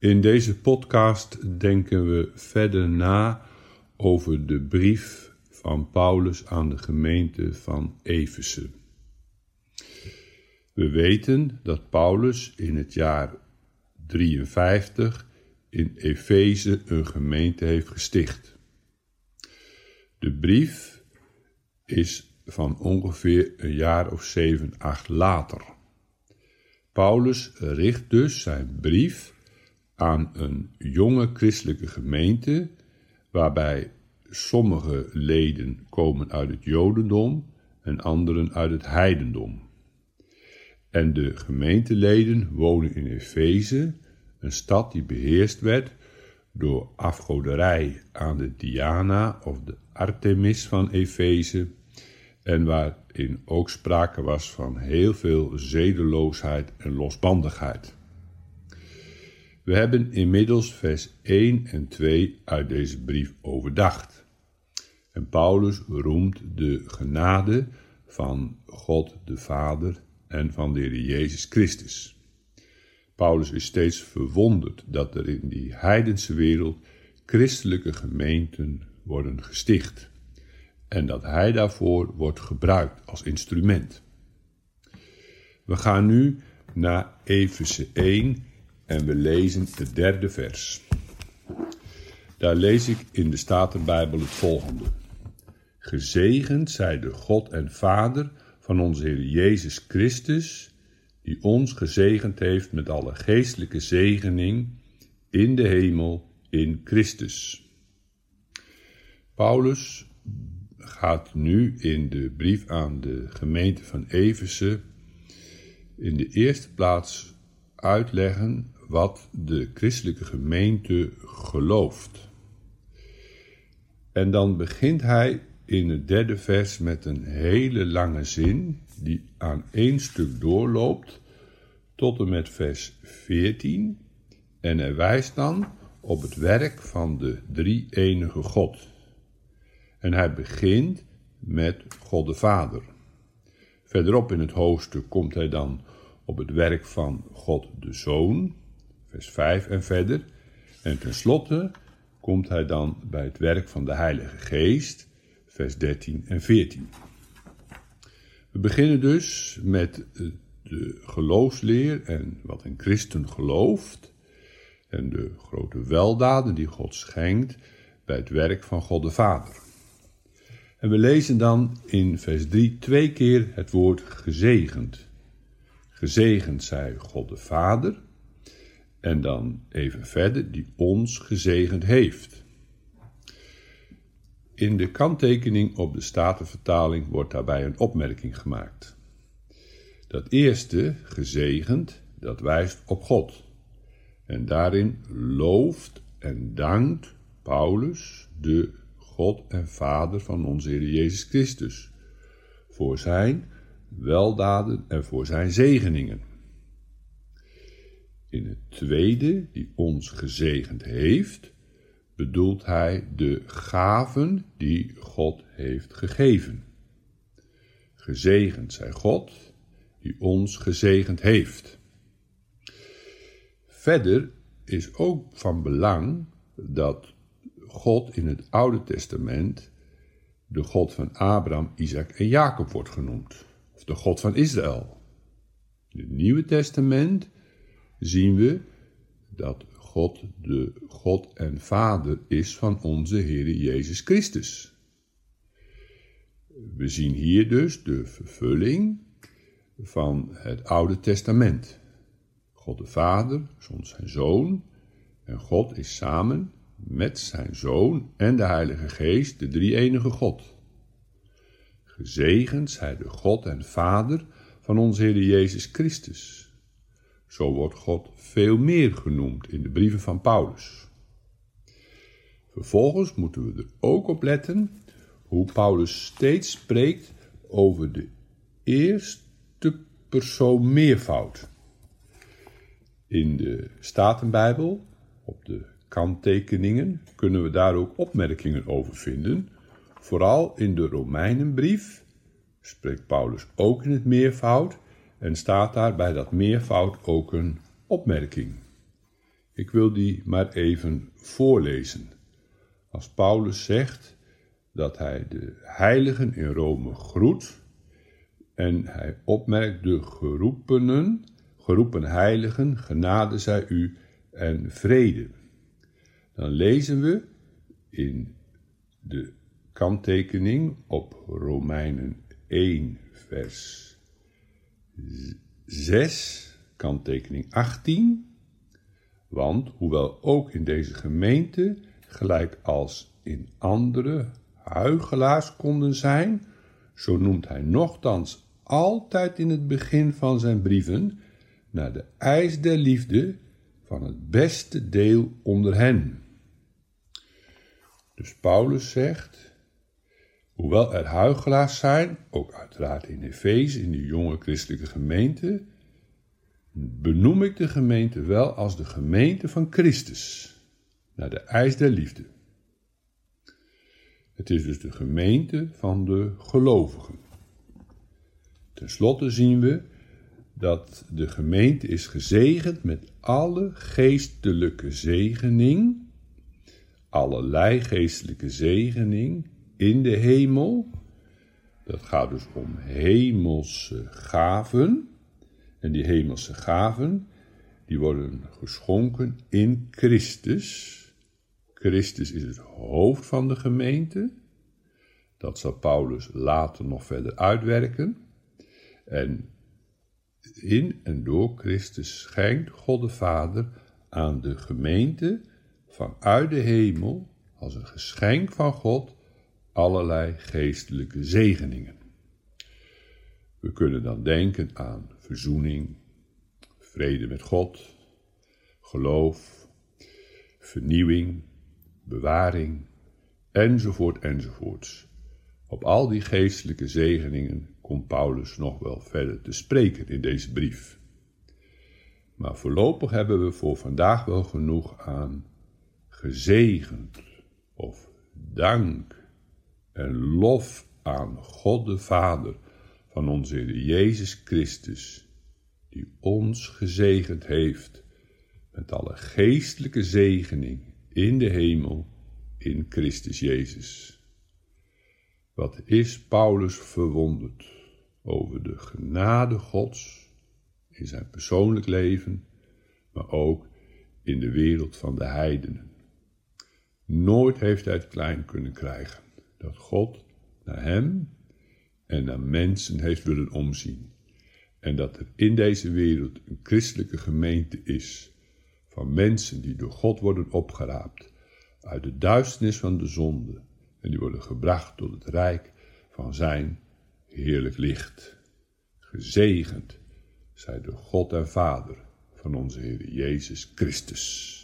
In deze podcast denken we verder na over de brief van Paulus aan de gemeente van Efeze. We weten dat Paulus in het jaar 53 in Efeze een gemeente heeft gesticht. De brief is van ongeveer een jaar of 7, 8 later. Paulus richt dus zijn brief aan een jonge christelijke gemeente, waarbij sommige leden komen uit het Jodendom en anderen uit het heidendom. En de gemeenteleden wonen in Efeze, een stad die beheerst werd door afgoderij aan de Diana of de Artemis van Efeze, en waarin ook sprake was van heel veel zedeloosheid en losbandigheid. We hebben inmiddels vers 1 en 2 uit deze brief overdacht. En Paulus roemt de genade van God de Vader en van de Heer Jezus Christus. Paulus is steeds verwonderd dat er in die heidense wereld christelijke gemeenten worden gesticht en dat hij daarvoor wordt gebruikt als instrument. We gaan nu naar Efeze 1 en we lezen het 3e vers. Daar lees ik in de Statenbijbel het volgende. Gezegend zij de God en Vader van onze Heer Jezus Christus, die ons gezegend heeft met alle geestelijke zegening in de hemel in Christus. Paulus gaat nu in de brief aan de gemeente van Efeze in de eerste plaats uitleggen wat de christelijke gemeente gelooft. En dan begint hij in het 3e vers met een hele lange zin die aan één stuk doorloopt tot en met vers 14 en hij wijst dan op het werk van de drie-enige God. En hij begint met God de Vader. Verderop in het hoofdstuk komt hij dan op het werk van God de Zoon, vers 5 en verder. En tenslotte komt hij dan bij het werk van de Heilige Geest, vers 13 en 14. We beginnen dus met de geloofsleer en wat een christen gelooft en de grote weldaden die God schenkt bij het werk van God de Vader. En we lezen dan in vers 3 2 keer het woord gezegend. Gezegend zij God de Vader en dan even verder die ons gezegend heeft. In de kanttekening op de Statenvertaling wordt daarbij een opmerking gemaakt. Dat eerste, gezegend, dat wijst op God. En daarin looft en dankt Paulus de God en Vader van onze Heer Jezus Christus voor zijn weldaden en voor zijn zegeningen. In het tweede, die ons gezegend heeft, bedoelt hij de gaven die God heeft gegeven. Gezegend zij God, die ons gezegend heeft. Verder is ook van belang dat God in het Oude Testament de God van Abraham, Isaac en Jacob wordt genoemd. Of de God van Israël. In het Nieuwe Testament zien we dat God de God en Vader is van onze Heer Jezus Christus. We zien hier dus de vervulling van het Oude Testament. God de Vader zond zijn Zoon en God is samen met zijn Zoon en de Heilige Geest de drie-enige God. Gezegend zij de God en Vader van onze Heer Jezus Christus. Zo wordt God veel meer genoemd in de brieven van Paulus. Vervolgens moeten we er ook op letten hoe Paulus steeds spreekt over de eerste persoon meervoud. In de Statenbijbel, op de kanttekeningen, kunnen we daar ook opmerkingen over vinden. Vooral in de Romeinenbrief spreekt Paulus ook in het meervoud en staat daar bij dat meervoud ook een opmerking. Ik wil die maar even voorlezen. Als Paulus zegt dat hij de heiligen in Rome groet en hij opmerkt de geroepen heiligen, genade zij u en vrede. Dan lezen we in de kanttekening op Romeinen 1 vers 6, kanttekening 18. Want hoewel ook in deze gemeente, gelijk als in andere, huichelaars konden zijn, zo noemt hij nochtans altijd in het begin van zijn brieven naar de eis der liefde van het beste deel onder hen. Dus Paulus zegt, hoewel er huichelaars zijn, ook uiteraard in Efeze, in de jonge christelijke gemeente, benoem ik de gemeente wel als de gemeente van Christus, naar de eis der liefde. Het is dus de gemeente van de gelovigen. Ten slotte zien we dat de gemeente is gezegend met alle geestelijke zegening, allerlei geestelijke zegening in de hemel. Dat gaat dus om hemelse gaven. En die hemelse gaven, die worden geschonken in Christus. Christus is het hoofd van de gemeente. Dat zal Paulus later nog verder uitwerken. En in en door Christus schenkt God de Vader aan de gemeente vanuit de hemel, als een geschenk van God, allerlei geestelijke zegeningen. We kunnen dan denken aan verzoening, vrede met God, geloof, vernieuwing, bewaring, enzovoorts. Op al die geestelijke zegeningen komt Paulus nog wel verder te spreken in deze brief. Maar voorlopig hebben we voor vandaag wel genoeg aan gezegend of dank en lof aan God de Vader van onze Heer Jezus Christus, die ons gezegend heeft met alle geestelijke zegening in de hemel in Christus Jezus. Wat is Paulus verwonderd over de genade Gods in zijn persoonlijk leven, maar ook in de wereld van de heidenen. Nooit heeft hij het klein kunnen krijgen dat God naar hem en naar mensen heeft willen omzien. En dat er in deze wereld een christelijke gemeente is van mensen die door God worden opgeraapt uit de duisternis van de zonde en die worden gebracht tot het rijk van zijn heerlijk licht. Gezegend zij de God en Vader van onze Heer Jezus Christus.